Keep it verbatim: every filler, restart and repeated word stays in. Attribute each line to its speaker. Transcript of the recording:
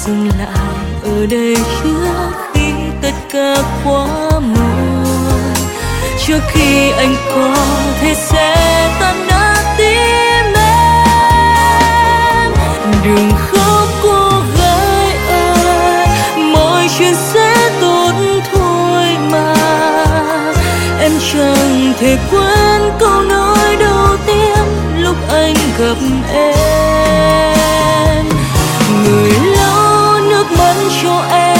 Speaker 1: dừng lại ở đây trước khi tất cả quá muộn, trước khi anh có thể sẽ tan nát tim em. Đừng khóc cô gái ơi, mọi chuyện sẽ tốt thôi mà. Em chẳng thể quên câu nói đầu tiên lúc anh gặp em. Người lau nước mắt cho em